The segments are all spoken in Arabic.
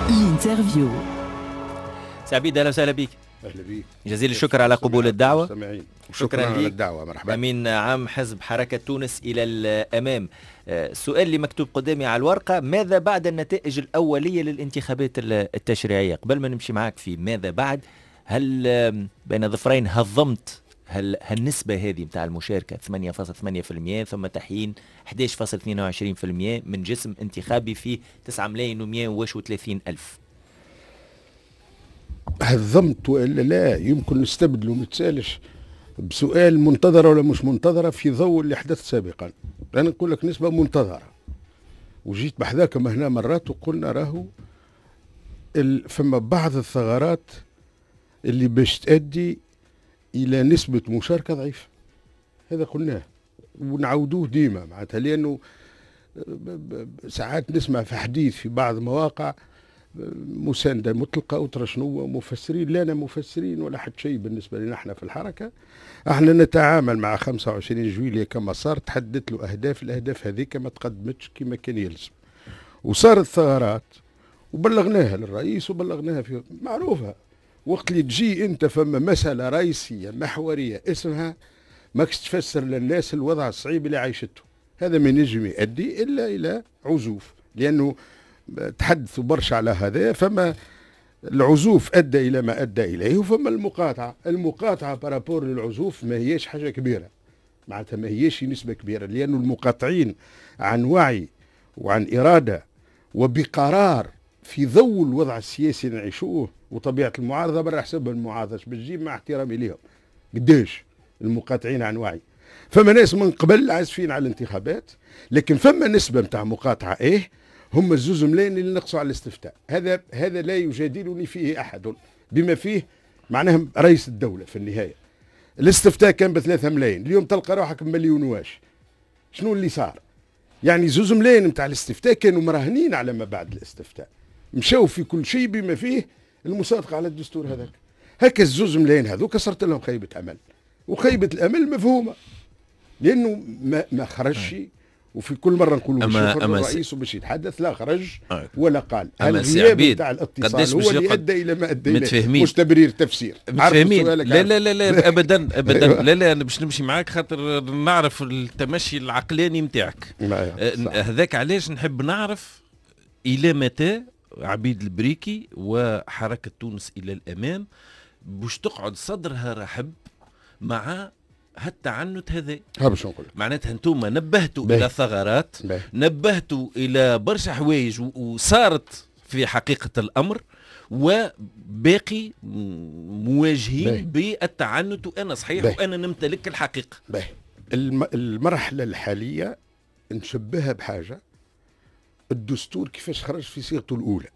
الانترفيو. سعبيد اهلا وسهلا بك. اهلا بك. جزيل الشكر على قبول الدعوه. شكرا على الدعوه. مرحبا. امين عام حزب حركه تونس الى الامام. السؤال اللي مكتوب قدامي على الورقه: ماذا بعد النتائج الاوليه للانتخابات التشريعيه؟ قبل ما نمشي معك في ماذا بعد، هل بين ظفرين هضمت هالنسبه هذه نتاع المشاركه 8.8% ثم تحيين 11.22% من جسم انتخابي في 9,130,000؟ هضمت والا لا؟ يمكن نستبدله ونتسالش بسؤال منتظرة ولا مش منتظرة في ضوء اللي حدث سابقا. أنا نقول لك نسبة منتظرة، وجيت بحذاكم هنا مرات وقلنا راهو فما بعض الثغرات اللي باش تؤدي إلى نسبة مشاركة ضعيفة. هذا قلناه ونعودوه ديما معناتها، لأنه ساعات نسمع في حديث في بعض المواقع مساندة مطلقة وترى شنو مفسرين. لا، أنا مفسرين ولا حد شيء. بالنسبة لنا احنا في الحركة احنا نتعامل مع 25 جويلية كما صار، تحددت له أهداف، الأهداف هذيك ما تقدمتش كما كان يلزم، وصارت ثغرات وبلغناها للرئيس وبلغناها في معروفة. وقت اللي تجي انت فما مسألة رئيسية محورية اسمها ماكش تفسر للناس الوضع الصعيب اللي عايشته، هذا ما نجم يؤدي إلا إلى عزوف، لأنه تحدثوا برشا على هذا. فما العزوف أدى إلى ما أدى إليه، وفما المقاطعة بارابور للعزوف ما هيش حاجة كبيرة معناتها، ما هيش نسبة كبيرة، لأنه المقاطعين عن وعي وعن إرادة وبقرار في ضوء الوضع السياسي اللي نعيشوه وطبيعة المعارضة برا حسب المعارضة بتجيب مع احترامي ليهم قديش المقاطعين عن وعي. فما ناس من قبل عازفين على الانتخابات، لكن فما نسبة متاع مقاطعة هم الزوز ملايين اللي نقصوا على الاستفتاء. هذا لا يجادلني فيه أحد، بما فيه معناها رئيس الدولة. في النهاية الاستفتاء كان ب3 ملايين، اليوم تلقى روحك بمليون واش. شنو اللي صار؟ يعني زوز ملايين متاع الاستفتاء كانوا مراهنين على ما بعد الاستفتاء، مشاو في كل شيء بما فيه المصادقة على الدستور هذاك. هكا الزوز ملايين هذوك كسرت لهم خيبة أمل، وخيبة الأمل مفهومة لأنه ما خرجش. وفي كل مرة نقولوا الرئيس باش يتحدث لا خرج ولا قال. الغياب نتاع الاتصال هو اللي ادى الى ما ادى اليه، مش تبرير تفسير. متفاهمين؟ لا ابدا لا انا باش نمشي معاك خاطر نعرف التمشي العقلاني نتاعك. هذاك علاش نحب نعرف الى متى عبيد البريكي وحركة تونس الى الامام باش تقعد صدرها رحب مع هالتعنت هذا. باش نقول معناتها انتم نبهتوا الى ثغرات، نبهتوا الى برشا حوايج وصارت في حقيقة الامر، وباقي مواجهين بالتعنت. وانا صحيح وانا نمتلك الحقيقة. المرحلة الحالية نشبهها بحاجة: الدستور كيفاش خرج في صيغته الاولى.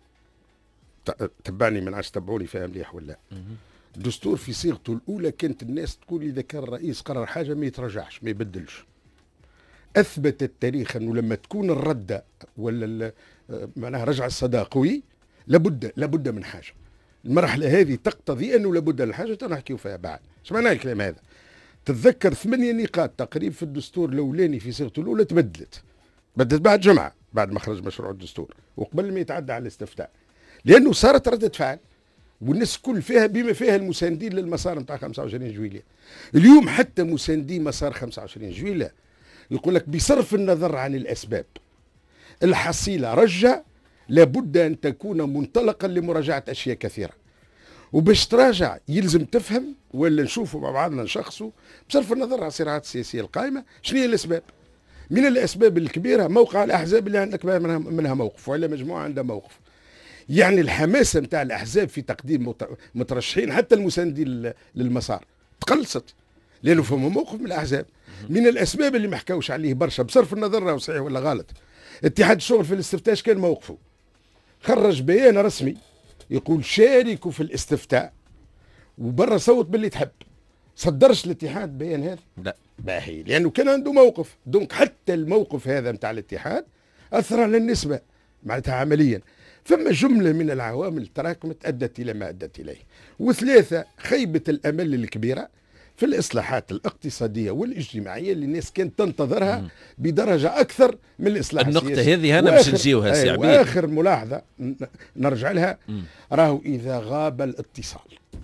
تبعني من عاش تبعوني فاهم مليح ولا؟ الدستور في صيغته الأولى كانت الناس تقول إذا كان الرئيس قرر حاجة ما يتراجعش ما يبدلش. أثبت التاريخ أنه لما تكون الردة ولا معناها رجع الصدى قوي لابد من حاجة. المرحلة هذه تقتضي أنه لابد من حاجة نحكيو فيها بعد. ايش معنى الكلام هذا؟ تتذكر 8 نقاط تقريبا في الدستور الأولاني في صيغته الأولى تبدلت بعد جمعة، بعد ما خرج مشروع الدستور وقبل ما يتعدى على الاستفتاء، لأنه صارت ردة فعل والناس كل فيها بما فيها المساندين للمسار نتاع 25 جويلية. اليوم حتى مساندي مسار 25 جويلية يقول لك بصرف النظر عن الأسباب الحصيلة رجع لابد أن تكون منطلقا لمراجعة أشياء كثيرة، وباش تراجع يلزم تفهم ولا نشوفوا مع بعضنا نشخصوا بصرف النظر عن الصراعات السياسية القائمة شنو هي الأسباب. من الأسباب الكبيرة موقع الأحزاب اللي عندك منها موقف ولا مجموعة عندها موقف. يعني الحماسة نتاع الأحزاب في تقديم مترشحين حتى المساندين للمسار تقلصت لأنه فما موقف من الأحزاب. من الأسباب اللي ما حكاوش عليه برشا بصرف النظر راهو صحيح ولا غلط، اتحاد الشغل في الاستفتاء كان موقفه؟ خرج بيان رسمي يقول شاركوا في الاستفتاء وبرا صوت باللي تحب. صدرش الاتحاد بيان هذا؟ لا باهي، لأنه كان عنده موقف. دونك حتى الموقف هذا نتاع الاتحاد أثر على النسبة معناتها عمليا. فما جملة من العوامل تراكمت أدت إلى ما أدت إليه. وثلاثة، خيبة الأمل الكبيرة في الإصلاحات الاقتصادية والاجتماعية اللي الناس كانت تنتظرها بدرجة أكثر من الإصلاح النقطة السياسي. هذه أنا باش نجيوها سي عبيد. وآخر ملاحظة نرجع لها، راهو إذا غاب الاتصال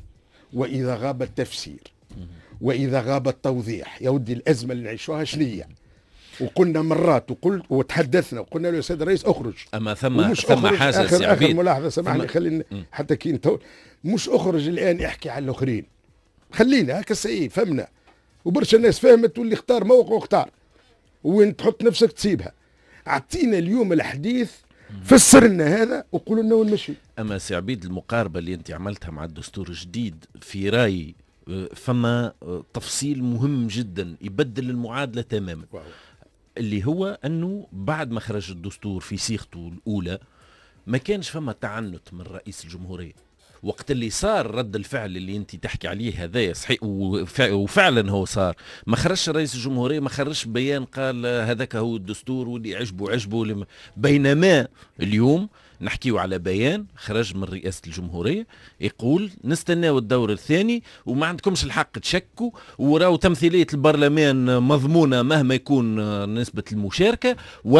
وإذا غاب التفسير وإذا غاب التوضيح، يا ودي الأزمة اللي نعيشوها شنية؟ وقلنا مرات وتحدثنا وقلنا له يا سيد الرئيس اخرج، اما ثم حاجه سي آخر عبيد، ملاحظه سامحني خلينا حتى كي مش اخرج الان احكي على الاخرين، خلينا هكا سي فهمنا وبرشا الناس فهمت واللي اختار موقع واختار، وين تحط نفسك تسيبها. اعطينا اليوم الحديث، فسر لنا هذا وقولوا لنا وين مشي. اما سي عبيد المقاربه اللي انت عملتها مع الدستور الجديد في رايي فما تفصيل مهم جدا يبدل المعادله تماما. اللي هو انه بعد ما خرج الدستور في صيغته الاولى ما كانش فما تعنت من رئيس الجمهوريه. وقت اللي صار رد الفعل اللي انت تحكي عليه هذا صحيح، وفعلا هو صار، ما خرجش رئيس الجمهوريه ما خرجش بيان قال هذاك هو الدستور واللي عجبه بينما اليوم نحكيو على بيان خرج من رئاسة الجمهورية يقول نستناو الدور الثاني وما عندكمش الحق تشكوا، وراو تمثيلية البرلمان مضمونة مهما يكون نسبة المشاركة،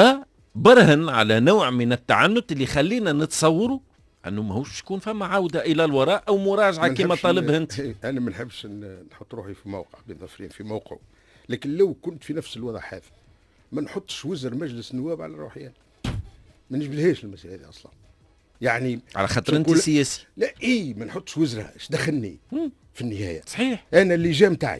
وبرهن على نوع من التعنت اللي خلينا نتصوروا انه ماهوش يكون فما عودة الى الوراء او مراجعة كما طالبها انت. انا ما نحبش نحط روحي في موقع بين ظفرين في موقعه، لكن لو كنت في نفس الوضع هذا ما نحطش وزر مجلس النواب على روحي يعني. ما نجبلهاش المسألة هذه أصلا، يعني على خاطر أنت سياسي. لا ما نحطش وزرها، ايش دخلني في النهاية؟ صحيح. أنا اللجان متاعي،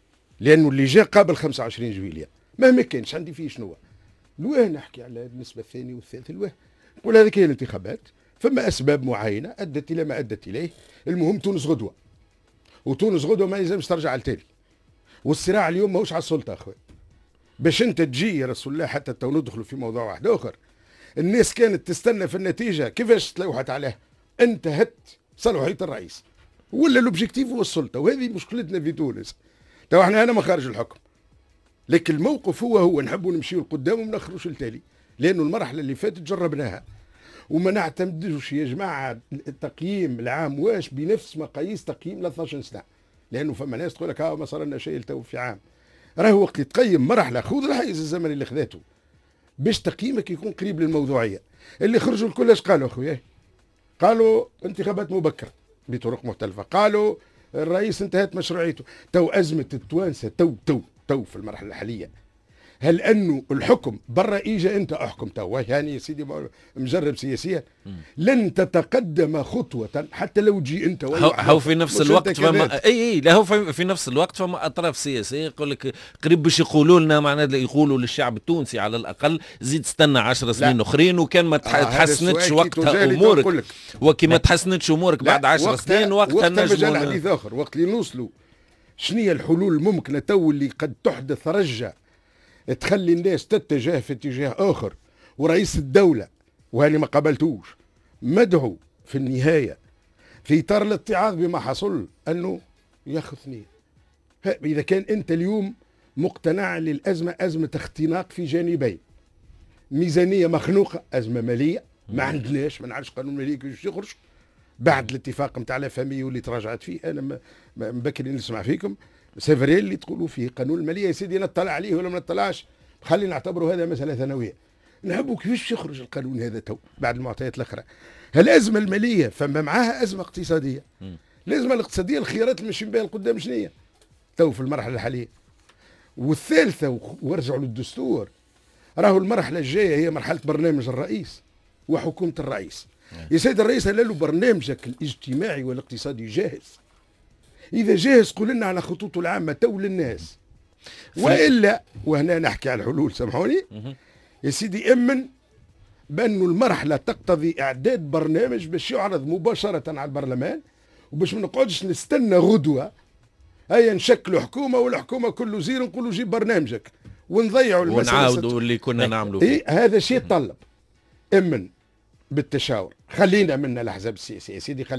لأنه اللجان قابل 25 جويلية مهما كانش عندي فيه شنو الواه نحكي على النسبة الثانية والثالثة الواه نقول هذيك هي الانتخابات، فما أسباب معينة أدت إلى ما أدت إليه. المهم تونس غدوة، وتونس غدوة ما يلزمش ترجع لتالي، والصراع اليوم ماهوش على السلطة أخوي. باش أنت تجي يا رسول الله حتى تو ندخلوا في موضوع واحد آخر. الناس كانت تستنى في النتيجة كيفاش تلوحت عليها، انتهت صلاحية الرئيس ولا لوبجيكتيف هو السلطة، وهذه مشكلتنا في تونس. تو احنا هنا ما خارج الحكم، لكن الموقف هو نحبوا نمشيو لقدام وما نخرجوش لتالي، لأنه المرحلة اللي فاتت جربناها وما نعتمدوش يا جماعة التقييم العام واش بنفس مقاييس تقييم ل 12 سنة، لأنه فما ناس تقول لك ما صار لنا شيء تو في عام. راهو وقت تقيم مرحلة خذ الحيز الزمني اللي خذاته باش تقييمك يكون قريب للموضوعيه. اللي خرجوا الكل ايش قالوا اخويا؟ قالوا انتخابات مبكره بطرق مختلفه، قالوا الرئيس انتهت مشروعيته. تو ازمه التوانسه تو في المرحله الحاليه، هل انه الحكم برا اجا انت احكم تو يعني يا سيدي مجرب سياسيا لن تتقدم خطوه حتى لو تجي انت هو في نفس الوقت فما لا هو في نفس الوقت فما اطراف سياسيه يقول لك قريب باش يقولوا لنا معناتها يقولوا للشعب التونسي على الاقل زيد استنى 10 سنين اخرين وكان ما تحسنتش وقتها امورك وكي ما تحسنتش امورك بعد 10 سنين وقتها نجم حديث اخر وقت اللي نوصلوا شنو الحلول الممكنه تو اللي قد تحدث رجه تخلي الناس تتجه في اتجاه آخر. ورئيس الدولة وهاني ما قبلتوش مدعو في النهاية في إطار الاتعاظ بما حصل أنه ياخذ نية. إذا كان أنت اليوم مقتنع للأزمة أزمة اختناق في جانبين، ميزانية مخنوقة، أزمة مالية ما عندناش، ما نعرفش قانون مالي كيفاش يخرج بعد الاتفاق نتاع لا فامي واللي تراجعت فيه. أنا مبكر نسمع فيكم سيفريل اللي تقولوا فيه قانون الماليه يا سيدي نطلع عليه ولا ما نطلعش، خلينا نعتبره هذا مساله ثانويه. نحبوا كيفاش يخرج القانون هذا تو بعد المعطيات الاخرى. الازمه الماليه فما معاها ازمه اقتصاديه. الازمه الاقتصاديه الخيارات اللي ماشيين بها لقدام شنو تو في المرحله الحاليه. والثالثه وارجعوا للدستور، راهو المرحله الجايه هي مرحله برنامج الرئيس وحكومه الرئيس. يا سيد الرئيس هل له برنامجك الاجتماعي والاقتصادي جاهز؟ إذا جاهز قول لنا على خطوطه العامة تو للناس، وإلا وهنا نحكي على الحلول سامحوني يا سيدي، أمن بأنه المرحلة تقتضي إعداد برنامج باش يعرض مباشرة على البرلمان، وباش ما نقعدش نستنى غدوة هيا نشكلوا حكومة والحكومة كله زير نقولوا جيب برنامجك ونضيعوا المسألة ونعاودوا اللي كنا نعملوا. هذا شيء يتطلب أمن بالتشاور. خلينا منا الأحزاب السياسية يا سيدي،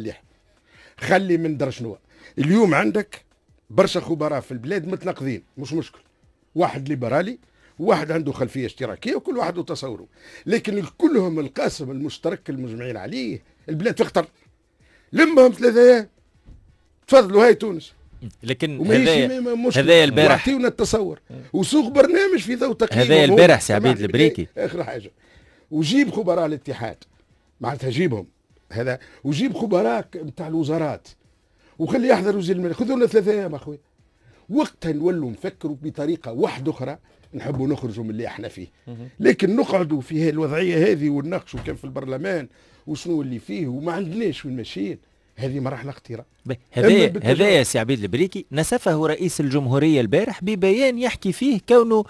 خلي من در شنو. اليوم عندك برشا خبراء في البلاد متناقضين، مش مشكل، واحد ليبرالي وواحد عنده خلفيه اشتراكيه وكل واحد له تصوره، لكن كلهم القاسم المشترك المجمعين عليه البلاد في خطر. لمهم 3 ايام تفضلوا هاي تونس لكن هذايا البارح يعطيونا التصور وسوق برنامج في ضوء تقييم هذايا البارح سي عبيد البريكي اخر حاجه، وجيب خبراء الاتحاد معناتها جيبهم هذا، وجيب خبراء نتاع الوزارات وخلي يحضر وزير المال، خذوا لنا 3 ايام اخويا، وقتها نولوا نفكروا بطريقه واحده اخرى، نحبوا نخرجوا من اللي احنا فيه. لكن نقعدوا في هذه الوضعيه هذه ونناقشوا كان في البرلمان وشنو اللي فيه وما عندناش وين ماشيين، هذه مراحل خطيره. هذا سي عبيد البريكي نسفه رئيس الجمهوريه البارح ببيان يحكي فيه كونه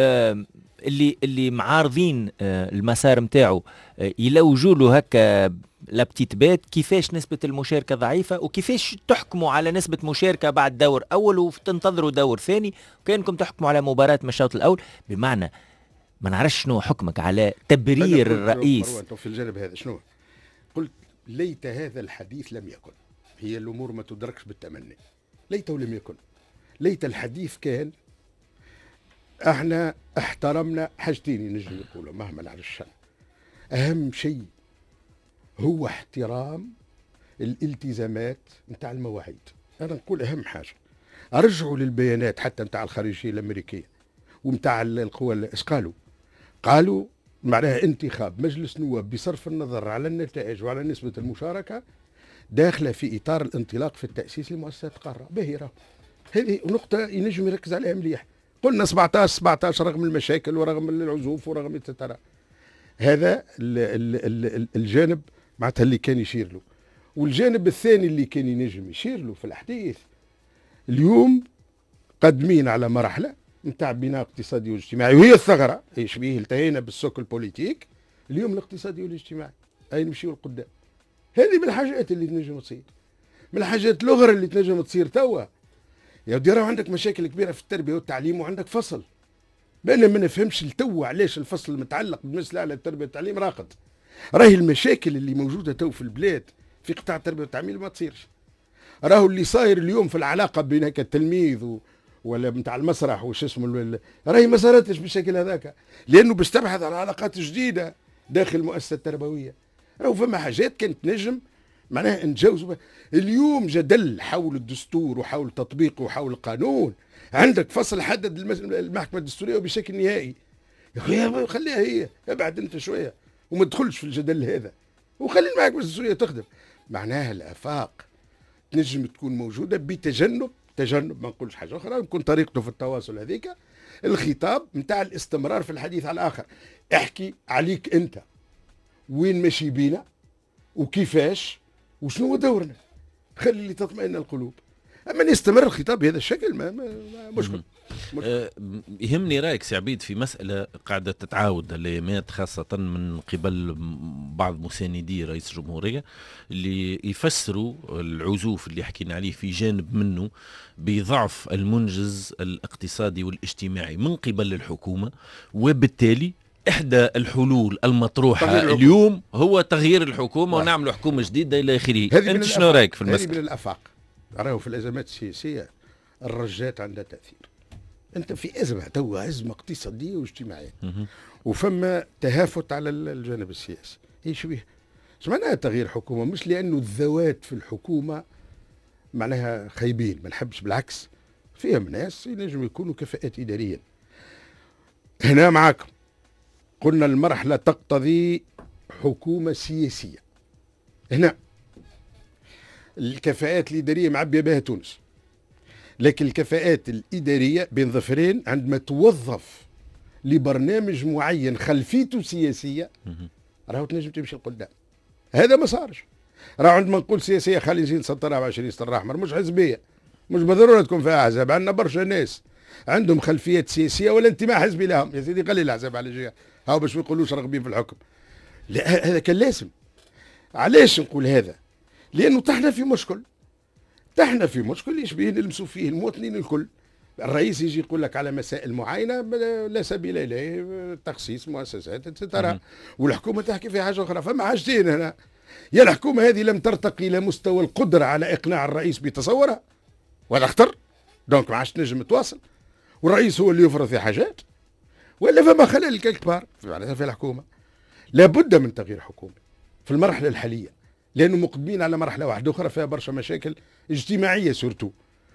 اللي معارضين المسار نتاعو يلوجوا له هكا لابتيت بات كيفاش نسبة المشاركة ضعيفة وكيفاش تحكموا على نسبة مشاركة بعد دور أول وتنتظروا دور ثاني وكأنكم تحكموا على مباراة من الشوط الأول. بمعنى ما نعرفش شنو حكمك على تبرير الرئيس في الجانب هذا. شنو قلت؟ ليت هذا الحديث لم يكن، هي الأمور ما تدركش بالتمني، ليته لم يكن، ليت الحديث كان. احنا احترمنا حاجتين نجم نقولوا مهما نعرفش، أهم شيء هو احترام الالتزامات نتاع المواعيد. انا نقول اهم حاجه ارجعوا للبيانات حتى نتاع الخارجيه الامريكيه ونتاع القوى. اش قالوا معناها انتخاب مجلس نواب بصرف النظر على النتائج وعلى نسبه المشاركه داخله في اطار الانطلاق في التاسيس لمؤسسات قاره باهره. هذه نقطه ينجم يركز عليها مليح. قلنا 17 رغم المشاكل ورغم العزوف ورغم التترى. هذا الجانب معناتها اللي كان يشير له. والجانب الثاني اللي كان ينجم يشير له في الحديث، اليوم قادمين على مرحله نتاع بناء اقتصادي واجتماعي وهي الثغره، يشبيه التهينا بالسوق البوليتيك. اليوم الاقتصادي والاجتماعي اي نمشيو لقدام. هذه من الحاجات اللي تنجم تصير، من الحاجات الاخرى اللي تنجم تصير توا. يا ودي راه عندك مشاكل كبيره في التربيه والتعليم وعندك فصل، انا ما نفهمش التو علاش الفصل المتعلق بالمجلس الاعلى للتربيه والتعليم راقد. راهي المشاكل اللي موجوده تو في البلاد في قطاع التربيه والتعليم ما تصيرش. راهو اللي صاير اليوم في العلاقه بينك التلميذ ولا نتاع المسرح وش اسمه، راهي ما صارتش بالشكل هذاك، لانه باش تبحث عن علاقات جديده داخل المؤسسه التربويه. راهو فما حاجات كانت نجم معناها نتجاوزوا. اليوم جدل حول الدستور وحول تطبيقه وحول القانون، عندك فصل حدد المحكمه الدستوريه بشكل نهائي. يا اخي خليها هي، ابعد انت شويه وما تدخلش في الجدل هذا وخلي المحكمه الدستوريه تخدم. معناها الافاق تنجم تكون موجوده بتجنب ما نقولش حاجه اخرى، نكون طريقته في التواصل هذيك الخطاب نتاع الاستمرار في الحديث على الاخر. احكي عليك انت وين ماشي بينا وكيفاش وشنو هو دورنا، خلي اللي تطمئن القلوب. اما يستمر الخطاب بهذا الشكل ما مشكل. يهمني رايك سي عبيد في مساله قاعده تتعاود الايامات خاصه من قبل بعض مساندي رئيس الجمهوريه اللي يفسروا العزوف اللي حكينا عليه في جانب منه بضعف المنجز الاقتصادي والاجتماعي من قبل الحكومه، وبالتالي إحدى الحلول المطروحة اليوم هو تغيير الحكومة ونعمل حكومة جديدة إلى آخره. أنت شنو رأيك في المسألة؟ هذه من الآفاق. راهو في الأزمات السياسية الرجات عندها تأثير. أنت في أزمة توا، أزمة اقتصادية واجتماعية وفما تهافت على الجانب السياسي. إيش بيه؟ معناها تغيير حكومة مش لأنه الذوات في الحكومة معناها خايبين، ما نحبش، بالعكس فيهم ناس ينجموا يكونوا كفاءات إدارية. هنا معاكم قلنا المرحلة تقتضي حكومة سياسية. هنا الكفاءات الإدارية معبية بها تونس، لكن الكفاءات الإدارية بين ظفرين عندما توظف لبرنامج معين خلفيته سياسية راهو تنجم تمشي لقدام. هذا ما صارش. راهو عندما نقول سياسية خلي نزيد نسطرها ب 20 سطر أحمر، مش حزبية، مش بالضرورة تكون فيها أحزاب. عندنا برشا ناس عندهم خلفيات سياسية ولا انتماء حزبي لهم، يا سيدي قليل الأحزاب على الجهة هاو باش ما يقولوش راغبين في الحكم. لا هذا كان لازم. علاش نقول هذا؟ لأنه طحنا في مشكل يشبه نلمسوا فيه المواطنين الكل. الرئيس يجي يقول لك على مسائل معينة لا سبيل إليه، تخصيص مؤسسات اتسيتيرا، والحكومة تحكي في حاجة أخرى. فما حاجتين هنا، يا الحكومة هذه لم ترتقي إلى مستوى القدرة على إقناع الرئيس بتصورها وهذا خطر، دونك ما عادش تنجم تواصل، والرئيس هو اللي يفرض في حاجات، ولا فما خلل كبار في الحكومة. لابد من تغيير حكومي في المرحلة الحالية، لأنه مقدمين على مرحلة واحدة أخرى فيها برشا مشاكل اجتماعية سورتو،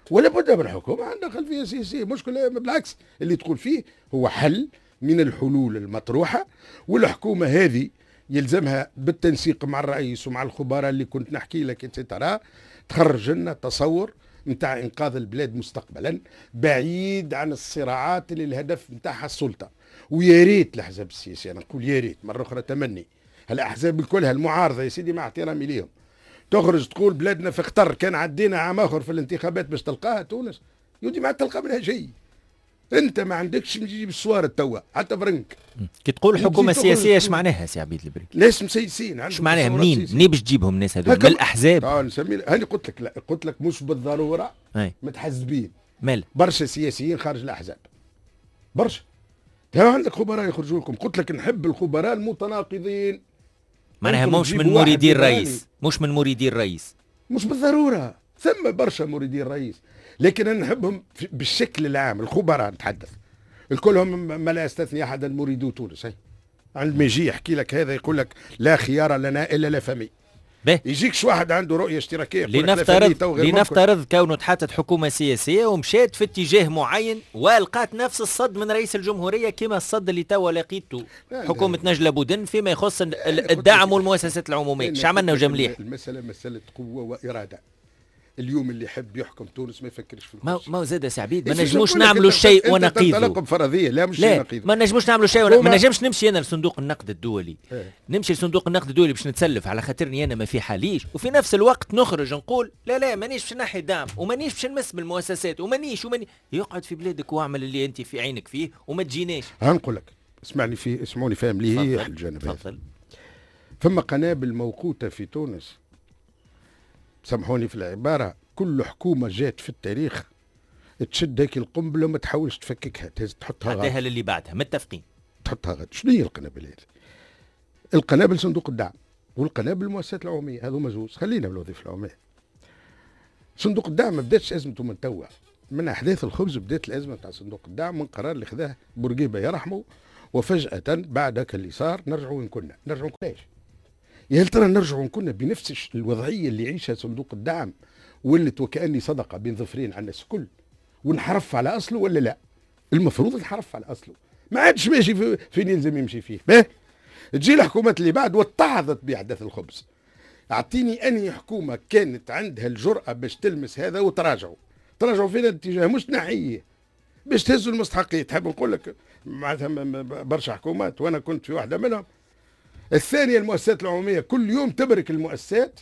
ولا بد من حكومه عندها خلفيه سياسيه. مشكله بالعكس اللي تقول فيه هو حل من الحلول المطروحه، والحكومه هذه يلزمها بالتنسيق مع الرئيس ومع الخبراء اللي كنت نحكي لك اتسيترا تخرج لنا تصور نتاع انقاذ البلاد مستقبلا بعيد عن الصراعات اللي الهدف نتاعها السلطه. ويا ريت الاحزاب السياسيه، انا نقول يا ريت مره اخرى تمني الاحزاب الكلها المعارضه يا سيدي مع احترامي ليهم تخرج تقول بلادنا في خطر، كان عدينا عام اخر في الانتخابات باش تلقاها تونس، يودي ما تلقى منها شيء. انت ما عندكش تجيب الصوار توا حتى فرنك. كي تقول حكومه سياسيه اش معناها سي عبيد البريك؟ ناس مسيسين اش معناها؟ منين باش تجيبهم الناس هذول؟ من الاحزاب؟ نسمي هاني قلت لك، لا قلت لك مش بالضروره متحزبين. مال برشا سياسيين خارج الاحزاب برشا. عندك خبراء يخرجوا لكم، قلت لك نحب الخبراء المتناقضين. معناها مش من مريدي الرئيس، مش من مريدي الرئيس، مش بالضروره، ثم برشا مريدي الرئيس، لكن انا نحبهم بالشكل العام. الخبراء نتحدث الكلهم ما لا يستثني احد مريدو تونس. عندما يجي يحكي لك هذا يقول لك لا خيار لنا الا لا فمي. يجيكش واحد عنده رؤيه اشتراكيه لنفترض كونه تحطت حكومه سياسيه ومشات في اتجاه معين ولقات نفس الصد من رئيس الجمهوريه كما الصد اللي توا لقيته حكومه نجله بودن فيما يخص الدعم والمؤسسات العموميه. ايش عملنا وجمليح؟ المساله مساله قوه واراده. اليوم اللي يحب يحكم تونس ما يفكرش في الكرسي. ما زاد سي عبيد ما نجموش نعملوا شيء ونقيضه. تنطلق فرضيه، لا مش لا نقيضه. ما نجموش نعملوا شيء ما نجمش نمشي انا لصندوق النقد الدولي. نمشي لصندوق النقد الدولي باش نتسلف على خاطرني انا ما في حاليش، وفي نفس الوقت نخرج نقول لا مانيش باش نحي دعم ومانيش باش نمس بالمؤسسات ومانيش يقعد في بلادك واعمل اللي انت في عينك فيه وما تجيناش. نقول لك اسمعوني فاهم لي الجانب هذا. فما قنابل موقوته في تونس، سامحوني في العباره، كل حكومه جات في التاريخ تشد هيك القنبله وما تحاولش تفككها، تحطها حتى للي بعدها متفقين تحطها غد. شنو هي القنابل هذه؟ القنابل صندوق الدعم والقنابل المؤسسات العموميه، هذوما زوز. خلينا بالوظيفه العموميه. صندوق الدعم ما بداتش ازمته من توا، من احداث الخبز بدات الازمه تاع صندوق الدعم من قرار اللي خذاه بورقيبه يرحمه، وفجاه بعد هكا اللي صار نرجعوا وين كنا. نرجعوا كلاش؟ يا هل ترى نرجعوا كنا بنفس الوضعيه اللي يعيشها صندوق الدعم ولت وكاني صدقه بين ظفرين على الناس الكل، ونحرف على اصله ولا لا؟ المفروض نحرف على اصله، ما عادش ماشي فين يلزم يمشي فيه. تجي الحكومات اللي بعد واتعظت باحداث الخبز. اعطيني انهي حكومه كانت عندها الجرأه باش تلمس هذا وتراجعوا فين الاتجاه؟ مش تنحيه باش تهزوا المستحقيه. تحب نقول لك معناتها برشا حكومات وانا كنت في واحده منهم. الثانيه المؤسسات العموميه كل يوم تبرك المؤسسات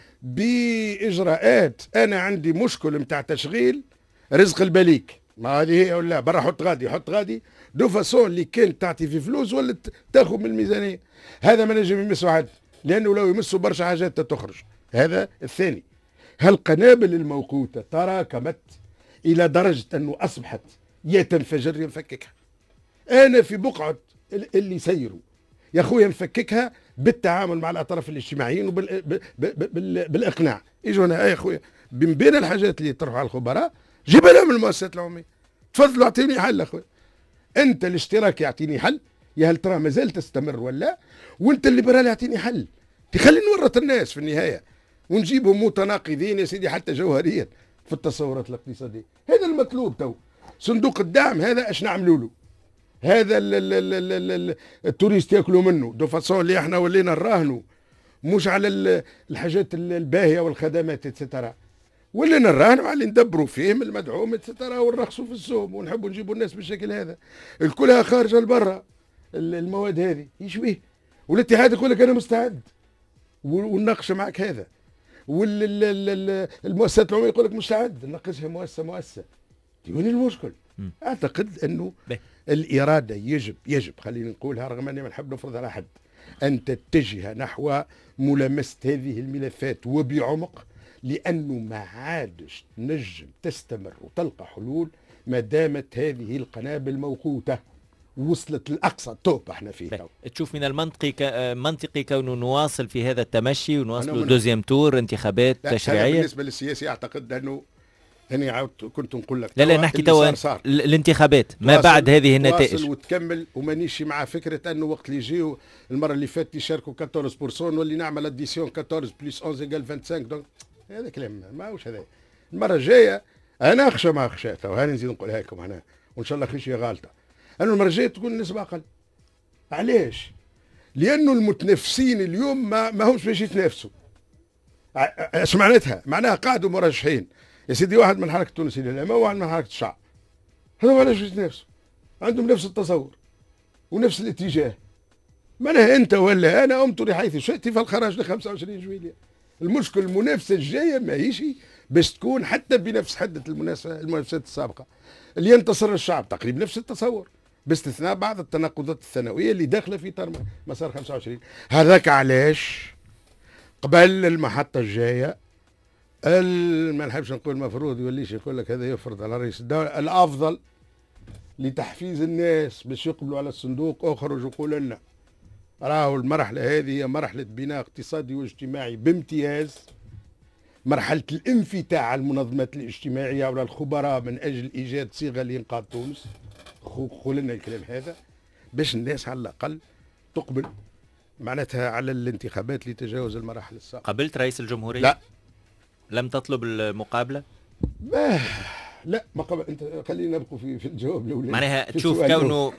باجراءات. انا عندي مشكل نتاع تشغيل رزق البليك، ما هذه هي ولا برا حط غادي دو فاسون اللي كانت تعطي في فلوس ولا تاخذ من الميزانيه. هذا ما نجم يمسوا حد لانه لو يمسوا برشا حاجات تخرج. هذا الثاني. هالقنابل الموقوته تراكمت الى درجه انه اصبحت يا تنفجر ينفككها. انا في بقعه اللي يسيروا يا خويا نفككها بالتعامل مع الاطراف الاجتماعيين وبالاقناع. يجونا يا خويا من بين الحاجات اللي يطرحوا على الخبراء جيبها لهم المؤسسات العموميه. تفضلوا اعطيني حل اخويا. انت الاشتراك يعطيني حل، يا هل ترى مازال تستمر ولا؟ وانت الليبرال يعطيني حل. تخلي نورط الناس في النهايه ونجيبهم متناقضين يا سيدي حتى جوهريا في التصورات الاقتصاديه. هذا المطلوب تو. صندوق الدعم هذا اش نعملوا له؟ هذا التوريست ياكلوا منه دو فاسون اللي احنا ولينا نراهنوا مش على الحاجات الباهيه والخدمات اتسترا، ولينا نراهنوا على اللي ندبروا فيه من المدعوم اتسترا ونرخصوا في السوم ونحبوا نجيبوا الناس بالشكل هذا. الكلها خارجه لبرا المواد هذه يشبه. والاتحاد يقول لك انا مستعد ونناقش معك هذا، والمؤسسات العموميه يقول لك مستعد نناقشها مؤسسه. وين المشكل؟ اعتقد انه الاراده يجب خلينا نقولها رغم اني ما نحب نفرض على حد ان تتجه نحو ملامسه هذه الملفات وبعمق، لانه ما عادش نجم تستمر وتلقى حلول ما دامت هذه القنابل موقوته. وصلت الاقصى توب احنا فيه. تشوف من منطقي كونه نواصل في هذا التمشي ونواصل دوزيام تور انتخابات تشريعيه؟ بالنسبه للسياسي اعتقد انه هاني عاودت كنت نقول لك لا نحكي توا الانتخابات ما بعد هذه النتائج واصل وتكمل. ومانيش مع فكره انه وقت اللي يجيو المره اللي فاتت يشاركوا 14% واللي نعمل اديسيون 14 بلس 11 = 25. دونك هذا كلام ماهوش هذا. المره الجايه انا اخشى ما خشيت، وهاني نزيد نقولها لكم هنا وان شاء الله خشيه غالطه، انه المره الجايه تكون النسبه اقل. علاش؟ لانه المتنافسين اليوم ما همش باش يتنافسوا. اش معناتها؟ معناها قاعدوا مرشحين يا سيدي، واحد من حركه تونس للامام وواحد من حركه الشعب، هذول علاش يتنافسوا؟ عندهم نفس التصور ونفس الاتجاه. معناها انت ولا انا امطري حيث شئت فالخراج ل 25 جويلية. المشكل المنافسه الجايه ماهيش باش تكون حتى بنفس حده المنافسات السابقه. اللي ينتصر الشعب تقريبا نفس التصور، باستثناء بعض التناقضات الثانويه اللي داخله في مسار 25. هذاك علاش قبل المحطه الجايه ما نحبش نقول المفروض يوليش يقول لك هذا يفرض على رئيس الدوله، الافضل لتحفيز الناس باش يقبلوا على الصندوق اخرج وقول لنا راهو المرحله هذه هي مرحله بناء اقتصادي واجتماعي بامتياز، مرحله الانفتاح على المنظمات الاجتماعيه وعلى الخبراء من اجل ايجاد صيغه لانقاذ تونس. قول لنا الكلام هذا باش الناس على الاقل تقبل معناتها على الانتخابات لتجاوز المراحل السابقه. قبلت رئيس الجمهوريه؟ لا. لم تطلب المقابله؟ لا ما قبل. انت خلينا نبقوا في الجواب الاولاني. معناها تشوف كونه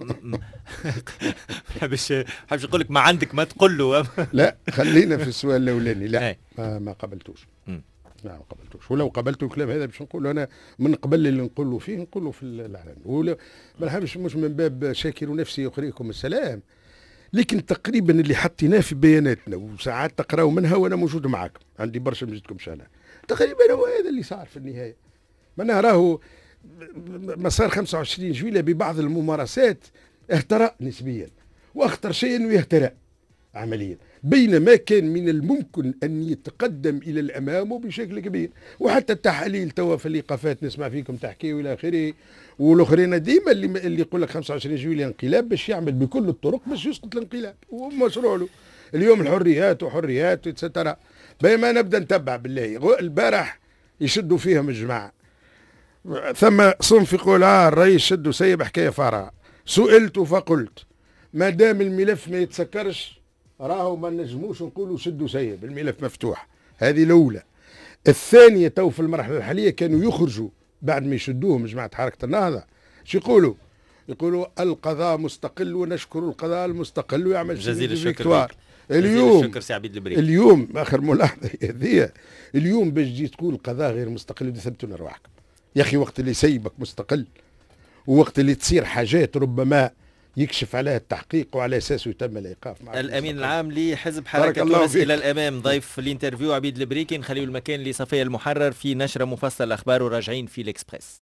حبش نقول لك ما عندك ما تقول له. لا خلينا في السؤال الاولاني. لا ما قبلتوش. لا ما قبلتوش، ولو قبلت الكلام هذا باش نقول انا من قبل اللي نقوله فيه نقوله في الاعلان، ولا ما نحبش مش من باب شاكر نفسي يقريكم السلام، لكن تقريبا اللي حطيناه في بياناتنا وساعات تقراو منها وانا موجود معكم، عندي برشا نزيدكم شغله، تقريبا هو هذا اللي صار في النهايه. معناها راهو مسار 25 جويلية ببعض الممارسات اهترأ نسبيا، واخطر شيء انه يهترأ عمليا، بينما كان من الممكن ان يتقدم الى الامام بشكل كبير. وحتى التحاليل توا في الايقافات نسمع فيكم تحكي والى اخره، والاخرين ديما اللي يقول لك 25 جويلية انقلاب باش يعمل بكل الطرق باش يسقط الانقلاب، ومشروع له اليوم الحريات وحريات سترى. بينما نبدا نتبع بالله البارح يشدوا فيهم الجماعه، ثم صنف يقول الرئيس شدوا سيب حكايه فارغه. سئلت فقلت ما دام الملف ما يتسكرش راهو ما نجموش نقولوا شدوا سيب، الملف مفتوح. هذه الاولى. الثانيه تو في المرحله الحاليه كانوا يخرجوا بعد ما يشدوهم جماعه حركه النهضه، شو يقولوا القضاء مستقل ونشكر القضاء المستقل ويعمل جزيل الشكر. اليوم اخر ملاحظه هذه، اليوم باش تجي تقول القضاء غير مستقل ثبتوا رواحكم يا اخي. وقت اللي يسيبك مستقل ووقت اللي تصير حاجات ربما يكشف عليها التحقيق وعلى اساسه يتم الايقاف. الامين العام لحزب حركه تونس الى الامام ضيف الانترفيو عبيد البريكي. نخليو المكان لصفيه المحرر في نشره مفصل الاخبار وراجعين في الاكسبريس.